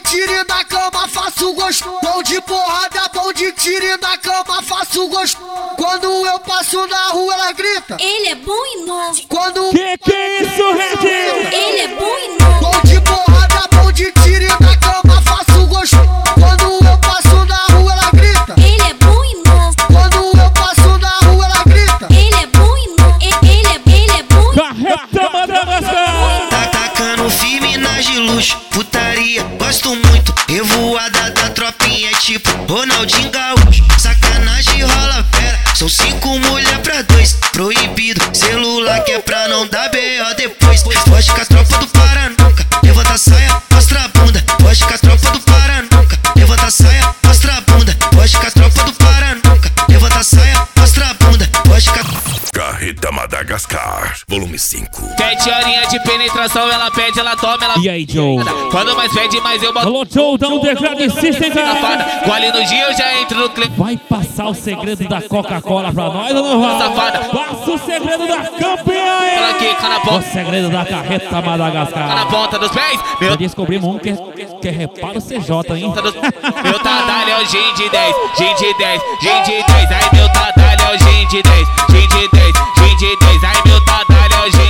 tiro e na cama faço gosto. Bom de porrada, bom de tiro e na cama faço gosto. Quando eu passo na rua ela grita, ele é bom e novo. Quando que é isso, Red? Ele é bom e novo. bom de porrada, bom de tiro e na cama faço gosto. Quando eu passo na rua ela grita, Ele é bom e novo. quando eu passo na rua ela grita, Ele é bom e novo. Ele é bom e Carreta Madagascar. Tá tacando firme nas de luxo, putaria, gosto muito. Revoada da tropinha, tipo Ronaldinho Gaúcho. Sacanagem rola fera, são 5 mulher pra 2. Proibido, celular que é pra não dar B.O. depois. Foge com a tropa do Pará nunca, levanta a saia, mostra a bunda. Foge com a tropa do Pará nunca, levanta a saia, mostra a bunda. Foge com a tropa do Pará nunca, levanta a saia, mostra a bunda. Foge com a... Carreta Madagascar, volume 5. 7 horinhas de penetração, ela pede, ela toma, ela... E aí, Joe? Quando mais pede, mais eu boto... Alô, Joe, dá um decreto insistente. Safada, gole no dia, eu já entro no clipe. Vai passar o segredo da Coca-Cola pra nós ou não vai? Safada. Passa o segredo da campeã. Ela quica na O ponta, segredo da Carreta na Madagascar. ponta dos pés. Meu Já descobrimos um que é reparo CJ, hein? Meu Tadalho é o Gin de 10, Gin de 10, Gin de 10. Ai, meu Tadalho é o Gin de 10, Gin de 10, Gin de 10. Ai, meu Tadalho é o Gin